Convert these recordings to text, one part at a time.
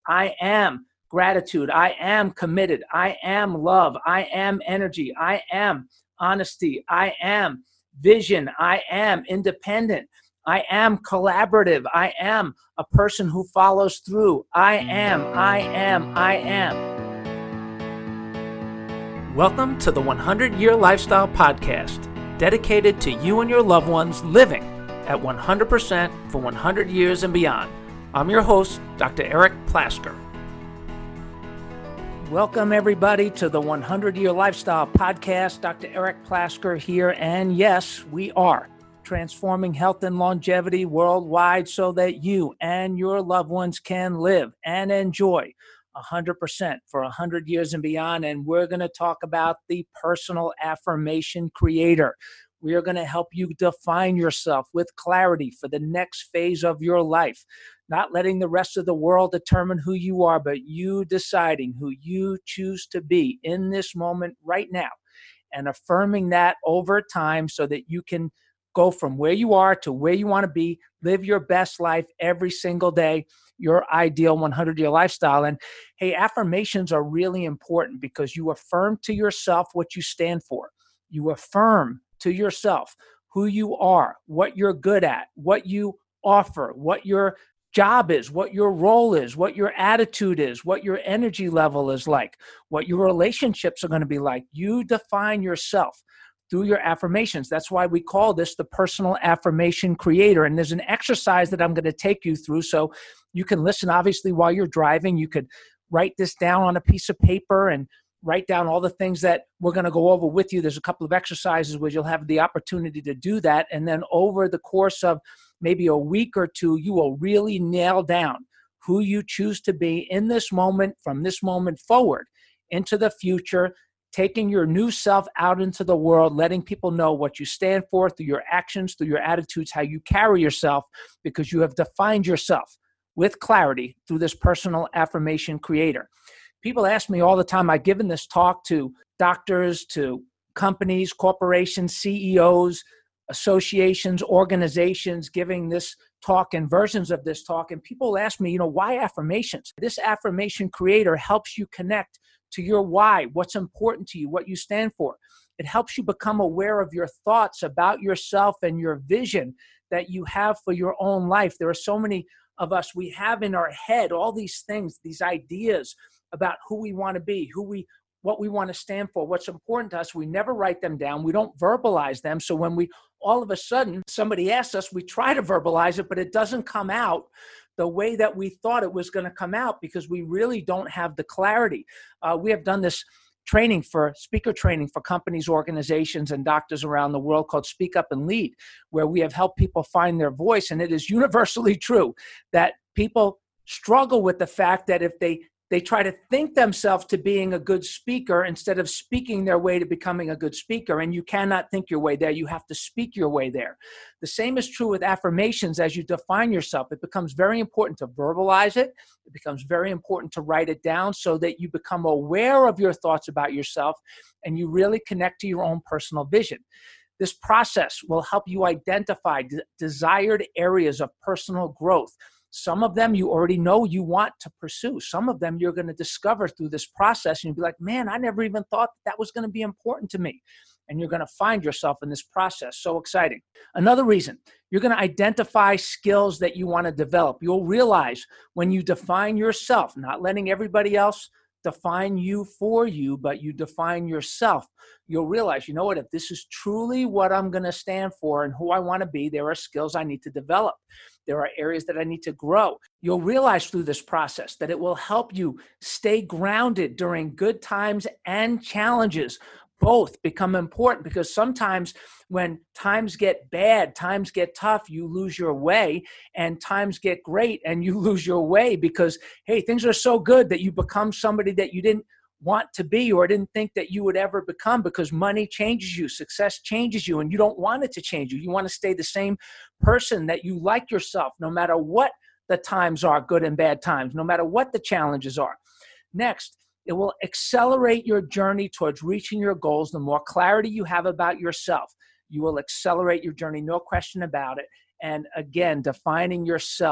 I am gratitude. I am committed. I am love. I am energy. I am honesty. I am vision. I am independent. I am collaborative. I am a person who follows through. I am. Welcome to the 100-Year Lifestyle Podcast, dedicated to you and your loved ones living at 100% for 100 years and beyond. I'm your host, Dr. Eric Plasker. Welcome, everybody, to the 100-Year Lifestyle Podcast. Dr. Eric Plasker here, and yes, we are transforming health and longevity worldwide so that you and your loved ones can live and enjoy 100% for 100 years and beyond. And we're going to talk about the personal affirmation creator. We are going to help you define yourself with clarity for the next phase of your life, not letting the rest of the world determine who you are, but you deciding who you choose to be in this moment right now and affirming that over time so that you can go from where you are to where you want to be, live your best life every single day, your ideal 100-year lifestyle. And hey, affirmations are really important because you affirm to yourself what you stand for. You affirm to yourself who you are, what you're good at, what you offer, what your job is, what your role is, what your attitude is, what your energy level is like, what your relationships are going to be like. You define yourself through your affirmations. That's why we call this the personal affirmation creator. And there's an exercise that I'm going to take you through so you can listen, obviously, while you're driving. You could write this down on a piece of paper and write down all the things that we're going to go over with you. There's a couple of exercises where you'll have the opportunity to do that. And then over the course of maybe a week or two, you will really nail down who you choose to be in this moment, from this moment forward into the future, taking your new self out into the world, letting people know what you stand for through your actions, through your attitudes, how you carry yourself, because you have defined yourself with clarity through this personal affirmation creator. People ask me all the time, I've given this talk to doctors, to companies, corporations, CEOs, associations, organizations, giving this talk and versions of this talk. And people ask me, why affirmations? This affirmation creator helps you connect to your why, what's important to you, what you stand for. It helps you become aware of your thoughts about yourself and your vision that you have for your own life. There are so many of us, we have in our head all these things, these ideas about who we want to be, what we want to stand for, what's important to us. We never write them down. We don't verbalize them. So when all of a sudden, somebody asks us, we try to verbalize it, but it doesn't come out the way that we thought it was going to come out because we really don't have the clarity. We have done this speaker training for companies, organizations, and doctors around the world called Speak Up and Lead, where we have helped people find their voice. And it is universally true that people struggle with the fact that if they try to think themselves to being a good speaker instead of speaking their way to becoming a good speaker. And you cannot think your way there. You have to speak your way there. The same is true with affirmations. As you define yourself, it becomes very important to verbalize it. It becomes very important to write it down so that you become aware of your thoughts about yourself and you really connect to your own personal vision. This process will help you identify desired areas of personal growth. Some of them you already know you want to pursue. Some of them you're going to discover through this process, and you'll be like, man, I never even thought that was going to be important to me. And you're going to find yourself in this process. So exciting. Another reason, you're going to identify skills that you want to develop. You'll realize when you define yourself, not letting everybody else define you for you, but you define yourself, you'll realize, if this is truly what I'm going to stand for and who I want to be, there are skills I need to develop. There are areas that I need to grow. You'll realize through this process that it will help you stay grounded during good times and challenges. Both become important because sometimes when times get bad, times get tough, you lose your way, and times get great and you lose your way because, hey, things are so good that you become somebody that you didn't want to be or didn't think that you would ever become because money changes you, success changes you, and you don't want it to change you. You want to stay the same person that you like yourself, no matter what the times are, good and bad times, no matter what the challenges are. Next, it will accelerate your journey towards reaching your goals. The more clarity you have about yourself, you will accelerate your journey, no question about it. And again, defining yourself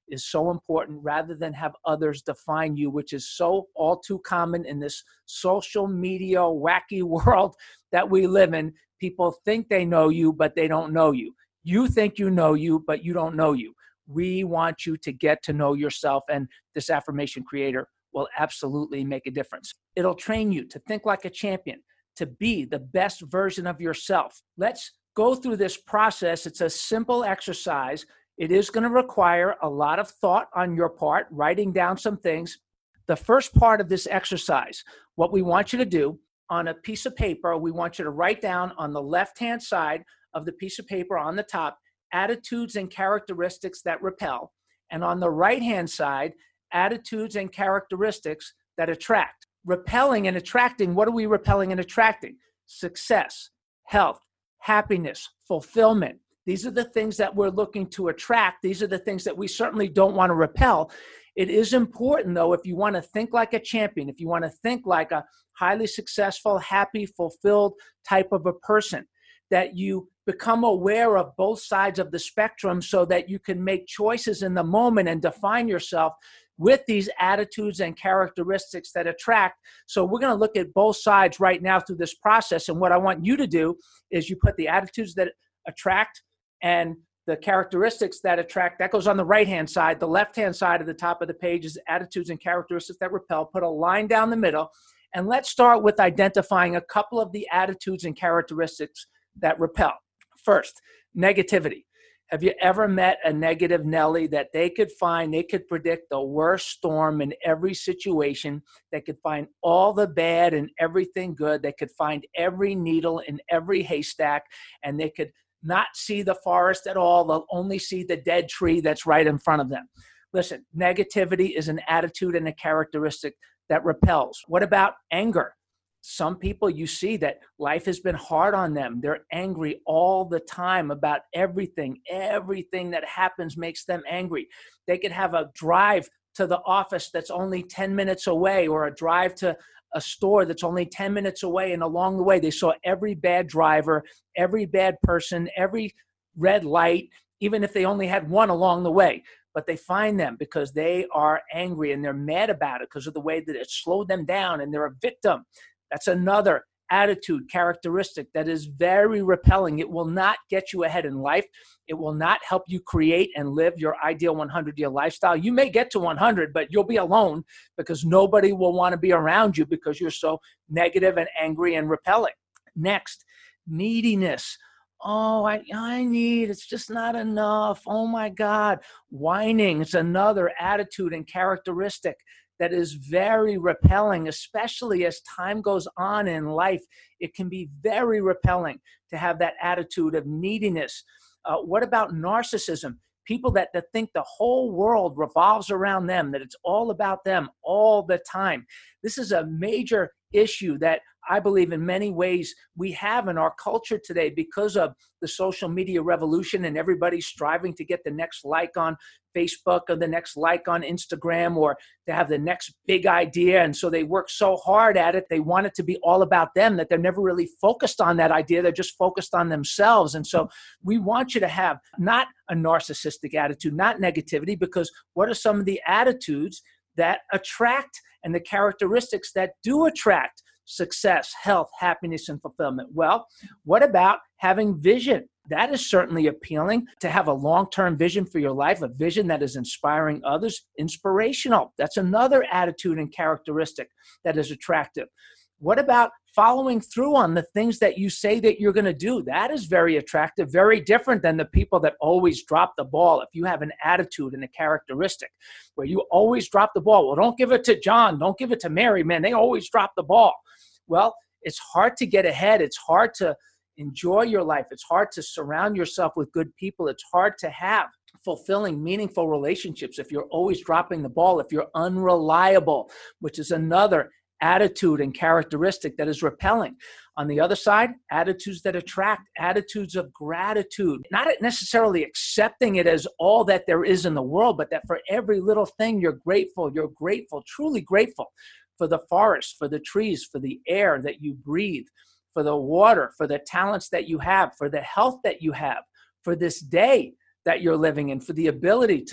is so important rather than have others define you, which is so all too common in this social media wacky world that we live in. People think they know you, but they don't know you. You think you know you, but you don't know you. We want you to get to know yourself, and this affirmation creator will absolutely make a difference. It'll train you to think like a champion, to be the best version of yourself. Let's go through this process. It's a simple exercise. It is going to require a lot of thought on your part, writing down some things. The first part of this exercise, what we want you to do on a piece of paper, we want you to write down on the left-hand side of the piece of paper on the top, attitudes and characteristics that repel. And on the right-hand side, attitudes and characteristics that attract. Repelling and attracting, what are we repelling and attracting? Success, health, happiness, fulfillment. These are the things that we're looking to attract. These are the things that we certainly don't want to repel. It is important, though, if you want to think like a champion, if you want to think like a highly successful, happy, fulfilled type of a person, that you become aware of both sides of the spectrum so that you can make choices in the moment and define yourself with these attitudes and characteristics that attract. So we're going to look at both sides right now through this process. And what I want you to do is you put the attitudes that attract and the characteristics that attract. That goes on the right-hand side. The left-hand side of the top of the page is attitudes and characteristics that repel. Put a line down the middle. And let's start with identifying a couple of the attitudes and characteristics that repel. First, negativity. Have you ever met a negative Nelly that they could predict the worst storm in every situation? They could find all the bad and everything good. They could find every needle in every haystack, and they could not see the forest at all. They'll only see the dead tree that's right in front of them. Listen, negativity is an attitude and a characteristic that repels. What about anger? Some people, you see that life has been hard on them. They're angry all the time about everything. Everything that happens makes them angry. They could have a drive to the office that's only 10 minutes away, or a drive to a store that's only 10 minutes away, and along the way they saw every bad driver, every bad person, every red light, even if they only had one along the way. But they find them because they are angry and they're mad about it because of the way that it slowed them down, and they're a victim. That's another attitude, characteristic that is very repelling. It will not get you ahead in life. It will not help you create and live your ideal 100-year lifestyle. You may get to 100, but you'll be alone because nobody will want to be around you because you're so negative and angry and repelling. Next, neediness. Oh, I need, it's just not enough. Oh my God. Whining. It's another attitude and characteristic that is very repelling, especially as time goes on in life. It can be very repelling to have that attitude of neediness. What about narcissism? People that think the whole world revolves around them, that it's all about them all the time. This is a major issue that I believe in many ways we have in our culture today because of the social media revolution and everybody striving to get the next like on Facebook or the next like on Instagram or to have the next big idea. And so they work so hard at it. They want it to be all about them that they're never really focused on that idea. They're just focused on themselves. And so we want you to have not a narcissistic attitude, not negativity, because what are some of the attitudes that attract and the characteristics that do attract success, health, happiness, and fulfillment? Well, what about having vision? That is certainly appealing, to have a long-term vision for your life, a vision that is inspiring others, inspirational. That's another attitude and characteristic that is attractive. What about following through on the things that you say that you're going to do? That is very attractive, very different than the people that always drop the ball. If you have an attitude and a characteristic where you always drop the ball, well, don't give it to John, don't give it to Mary, man, they always drop the ball. Well, it's hard to get ahead. It's hard to enjoy your life. It's hard to surround yourself with good people. It's hard to have fulfilling, meaningful relationships if you're always dropping the ball, if you're unreliable, which is another attitude and characteristic that is repelling. On the other side, attitudes that attract, attitudes of gratitude, not necessarily accepting it as all that there is in the world, but that for every little thing you're grateful, truly grateful for the forest, for the trees, for the air that you breathe, for the water, for the talents that you have, for the health that you have, for this day that you're living in, for the ability to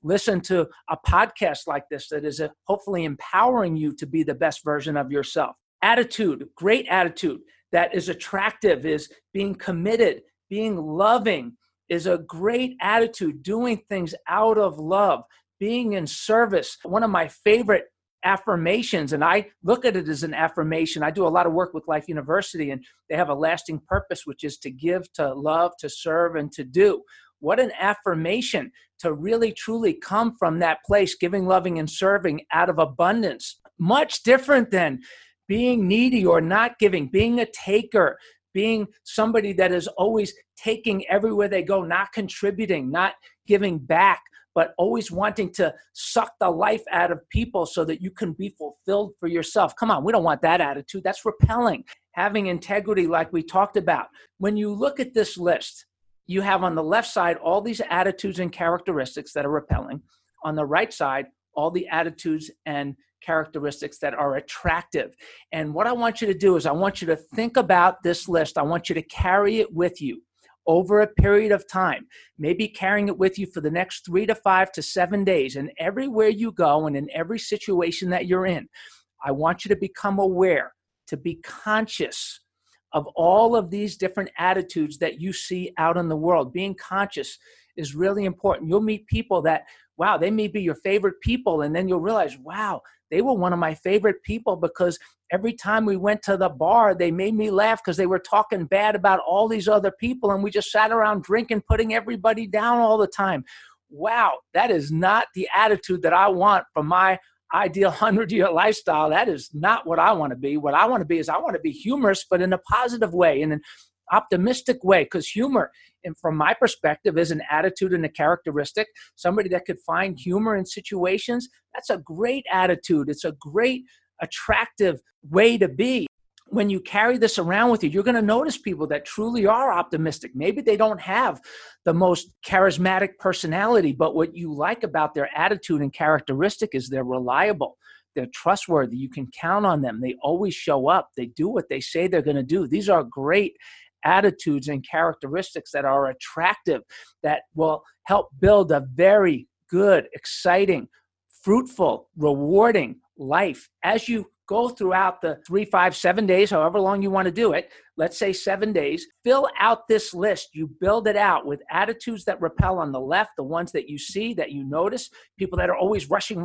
listen to a podcast like this that is hopefully empowering you to be the best version of yourself. Attitude, great attitude that is attractive, is being committed, being loving, is a great attitude, doing things out of love, being in service. One of my favorite affirmations, and I look at it as an affirmation. I do a lot of work with Life University, and they have a lasting purpose, which is to give, to love, to serve, and to do. What an affirmation to really, truly come from that place, giving, loving, and serving out of abundance. Much different than being needy or not giving, being a taker, being somebody that is always taking everywhere they go, not contributing, not giving back, but always wanting to suck the life out of people so that you can be fulfilled for yourself. Come on, we don't want that attitude. That's repelling. Having integrity, like we talked about. When you look at this list, you have on the left side all these attitudes and characteristics that are repelling. On the right side, all the attitudes and characteristics that are attractive. And what I want you to do is I want you to think about this list. I want you to carry it with you over a period of time, maybe carrying it with you for the next 3 to 5 to 7 days. And everywhere you go and in every situation that you're in, I want you to become aware, to be conscious of all of these different attitudes that you see out in the world. Being conscious is really important. You'll meet people that, wow, they may be your favorite people, and then you'll realize, wow, they were one of my favorite people because every time we went to the bar, they made me laugh because they were talking bad about all these other people, and we just sat around drinking, putting everybody down all the time. Wow, that is not the attitude that I want for my ideal 100-year lifestyle. That is not what I want to be. What I want to be is I want to be humorous, but in a positive way, in an optimistic way, because humor, and from my perspective, is an attitude and a characteristic. Somebody that could find humor in situations, that's a great attitude. It's a great, attractive way to be. When you carry this around with you, you're going to notice people that truly are optimistic. Maybe they don't have the most charismatic personality, but what you like about their attitude and characteristic is they're reliable. They're trustworthy. You can count on them. They always show up. They do what they say they're going to do. These are great attitudes and characteristics that are attractive, that will help build a very good, exciting, fruitful, rewarding life. As you go throughout the 3, 5, 7 days, however long you want to do it, let's say 7 days, fill out this list. You build it out with attitudes that repel on the left, the ones that you see, that you notice, people that are always rushing,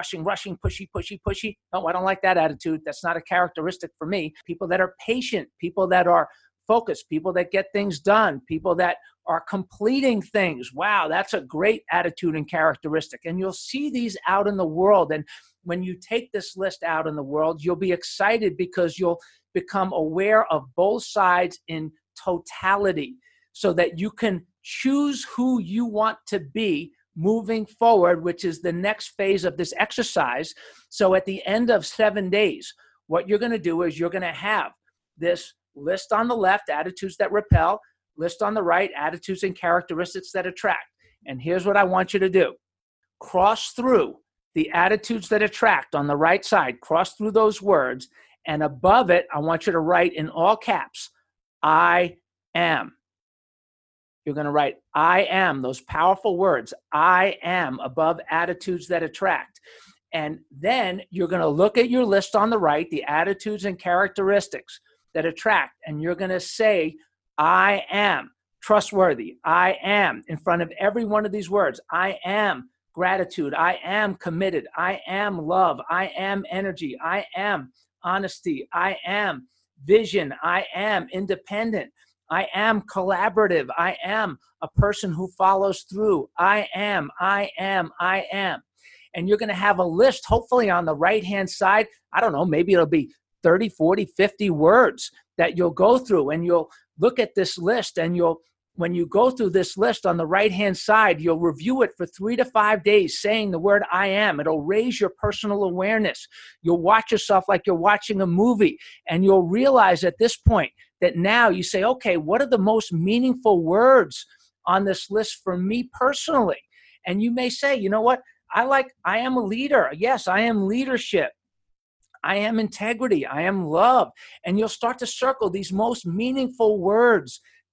pushy. No, I don't like that attitude. That's not a characteristic for me. People that are patient, people that are focused, people that get things done, people that are completing things. Wow, that's a great attitude and characteristic. And you'll see these out in the world. And when you take this list out in the world, you'll be excited because you'll become aware of both sides in totality so that you can choose who you want to be moving forward, which is the next phase of this exercise. So at the end of 7 days, what you're going to do is you're going to have this list on the left, attitudes that repel, list on the right, attitudes and characteristics that attract. And here's what I want you to do. Cross through the attitudes that attract on the right side, cross through those words, and above it, I want you to write in all caps, I am. You're going to write, I am, those powerful words, I am, above attitudes that attract. And then you're going to look at your list on the right, the attitudes and characteristics that attract, and you're going to say, I am trustworthy. I am, in front of every one of these words, I am gratitude. I am committed. I am love. I am energy. I am honesty. I am vision. I am independent. I am collaborative. I am a person who follows through. I am. And you're going to have a list, hopefully on the right-hand side. I don't know, maybe it'll be 30, 40, 50 words that you'll go through, and you'll look at this list, and when you go through this list on the right-hand side, you'll review it for 3 to 5 days saying the word I am. It'll raise your personal awareness. You'll watch yourself like you're watching a movie, and you'll realize at this point that now you say, okay, what are the most meaningful words on this list for me personally? And you may say, you know what? I am a leader. Yes, I am leadership. I am integrity. I am love. And you'll start to circle these most meaningful words that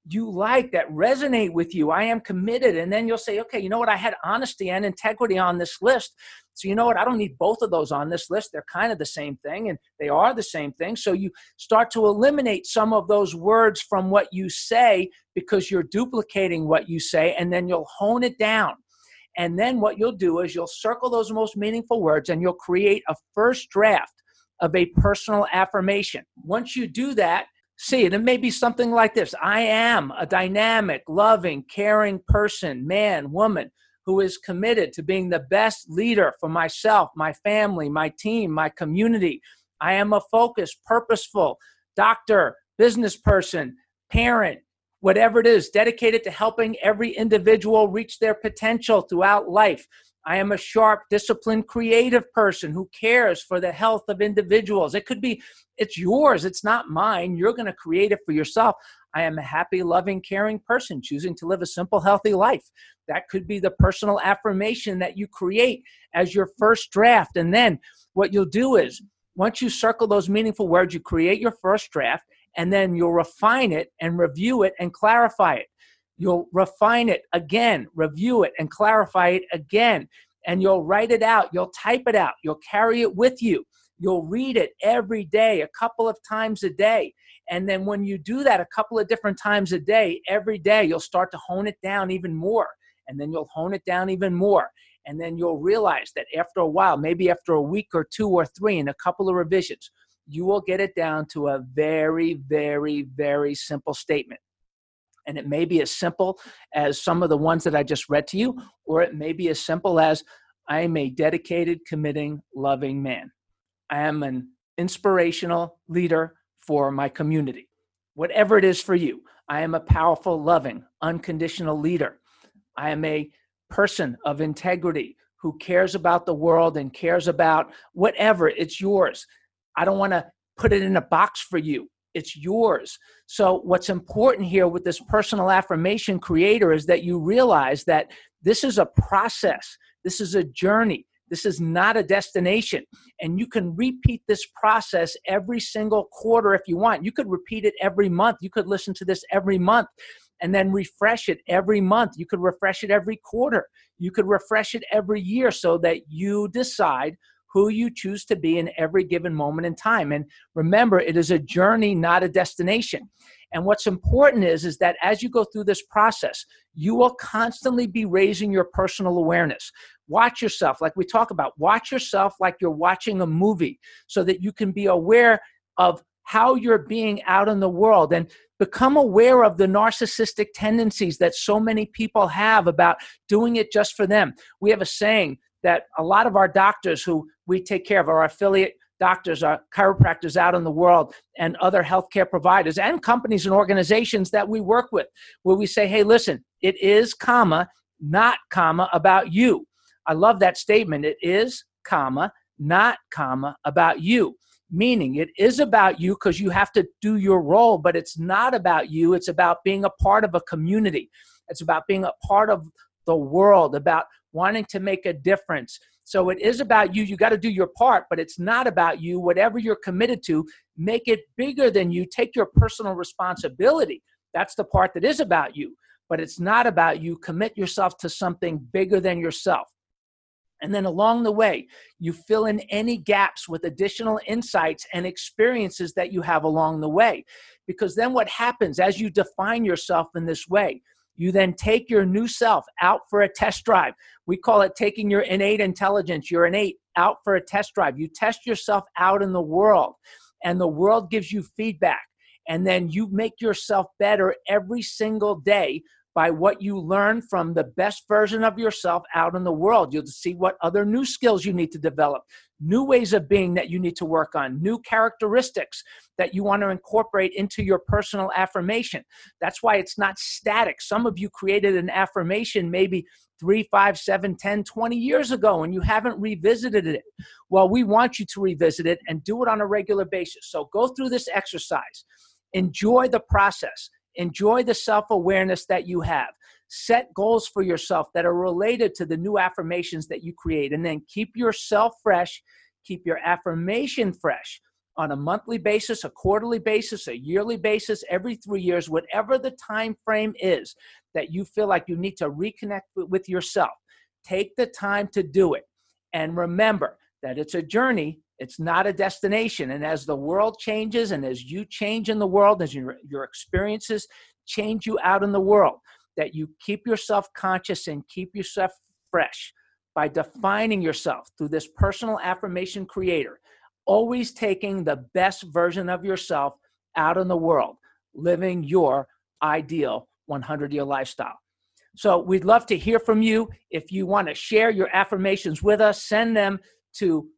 you like, that resonate with you. I am committed. And then you'll say, okay, you know what? I had honesty and integrity on this list. So you know what? I don't need both of those on this list. They're kind of the same thing, and they are the same thing. So you start to eliminate some of those words from what you say because you're duplicating what you say, and then you'll hone it down. And then what you'll do is you'll circle those most meaningful words, and you'll create a first draft of a personal affirmation. Once you do that, see it, it may be something like this. I am a dynamic, loving, caring person, man, woman, who is committed to being the best leader for myself, my family, my team, my community. I am a focused, purposeful doctor, business person, parent, whatever it is, dedicated to helping every individual reach their potential throughout life. I am a sharp, disciplined, creative person who cares for the health of individuals. It could be, it's yours. It's not mine. You're going to create it for yourself. I am a happy, loving, caring person choosing to live a simple, healthy life. That could be the personal affirmation that you create as your first draft. And then what you'll do is, once you circle those meaningful words, you create your first draft, and then you'll refine it and review it and clarify it. You'll refine it again, review it, and clarify it again. And you'll write it out. You'll type it out. You'll carry it with you. You'll read it every day, a couple of times a day. And then when you do that a couple of different times a day, every day, you'll start to hone it down even more. And then you'll hone it down even more. And then you'll realize that after a while, maybe after a week or two or three and a couple of revisions, you will get it down to a very, very, very simple statement. And it may be as simple as some of the ones that I just read to you, or it may be as simple as, I am a dedicated, committing, loving man. I am an inspirational leader for my community. Whatever it is for you, I am a powerful, loving, unconditional leader. I am a person of integrity who cares about the world and cares about whatever. It's yours. I don't want to put it in a box for you. It's yours. So what's important here with this personal affirmation creator is that you realize that this is a process. This is a journey. This is not a destination. And you can repeat this process every single quarter if you want. You could repeat it every month. You could listen to this every month and then refresh it every month. You could refresh it every quarter. You could refresh it every year so that you decide who you choose to be in every given moment in time. And remember, it is a journey, not a destination. And what's important is that as you go through this process, you will constantly be raising your personal awareness. Watch yourself, like we talk about, watch yourself like you're watching a movie so that you can be aware of how you're being out in the world and become aware of the narcissistic tendencies that so many people have about doing it just for them. We have a saying that a lot of our doctors who we take care of, our affiliate doctors, our chiropractors out in the world, and other healthcare providers and companies and organizations that we work with, where we say, hey, listen, it is, not, about you. I love that statement. It is, not, about you. Meaning it is about you because you have to do your role, but it's not about you. It's about being a part of a community. It's about being a part of the world, about wanting to make a difference. So it is about you. You got to do your part, but it's not about you. Whatever you're committed to, make it bigger than you. Take your personal responsibility. That's the part that is about you, but it's not about you. Commit yourself to something bigger than yourself. And then along the way, you fill in any gaps with additional insights and experiences that you have along the way. Because then what happens as you define yourself in this way, you then take your new self out for a test drive. We call it taking your innate intelligence, your innate, out for a test drive. You test yourself out in the world, and the world gives you feedback. And then you make yourself better every single day by what you learn from the best version of yourself out in the world. You'll see what other new skills you need to develop, new ways of being that you need to work on, new characteristics that you want to incorporate into your personal affirmation. That's why it's not static. Some of you created an affirmation maybe 3, 5, 7, 10, 20 years ago, and you haven't revisited it. Well, we want you to revisit it and do it on a regular basis. So go through this exercise. Enjoy the process. Enjoy the self-awareness that you have. Set goals for yourself that are related to the new affirmations that you create, and then keep yourself fresh, keep your affirmation fresh. on a monthly basis, a quarterly basis, a yearly basis, every 3 years, whatever the time frame is that you feel like you need to reconnect with yourself. Take the time to do it. And remember that it's a journey. It's not a destination. And as the world changes and as you change in the world, as your experiences change you out in the world, that you keep yourself conscious and keep yourself fresh by defining yourself through this personal affirmation creator, always taking the best version of yourself out in the world, living your ideal 100-year lifestyle. So we'd love to hear from you. If you want to share your affirmations with us, send them to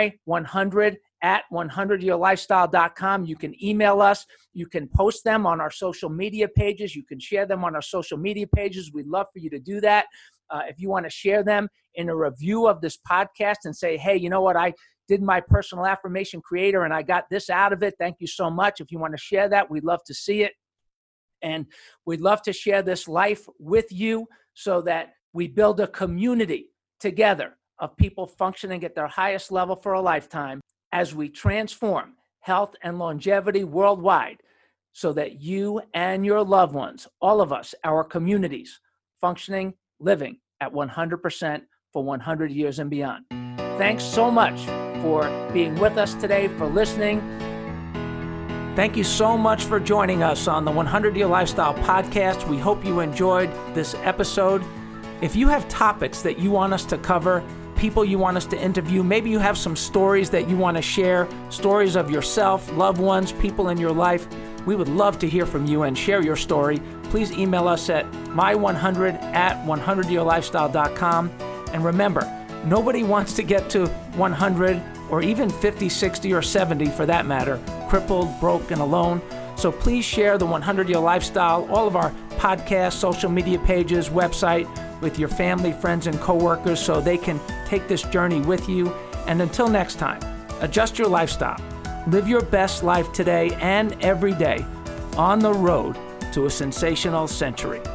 my100@100yearlifestyle.com. You can email us. You can post them on our social media pages. You can share them on our social media pages. We'd love for you to do that. If you want to share them in a review of this podcast and say, hey, you know what, I did my personal affirmation creator and I got this out of it. Thank you so much. If you want to share that, we'd love to see it. And we'd love to share this life with you so that we build a community together of people functioning at their highest level for a lifetime as we transform health and longevity worldwide so that you and your loved ones, all of us, our communities, functioning, living at 100% for 100 years and beyond. Thanks so much for being with us today, for listening. Thank you so much for joining us on the 100-Year Lifestyle Podcast. We hope you enjoyed this episode. If you have topics that you want us to cover, people you want us to interview, maybe you have some stories that you want to share, stories of yourself, loved ones, people in your life, we would love to hear from you and share your story. Please email us at my100@100yearlifestyle.com. And remember, nobody wants to get to 100 or even 50, 60, or 70 for that matter, crippled, broke, and alone. So please share the 100-Year Lifestyle, all of our podcasts, social media pages, website with your family, friends, and coworkers so they can take this journey with you. And until next time, adjust your lifestyle. Live your best life today and every day on the road to a sensational century.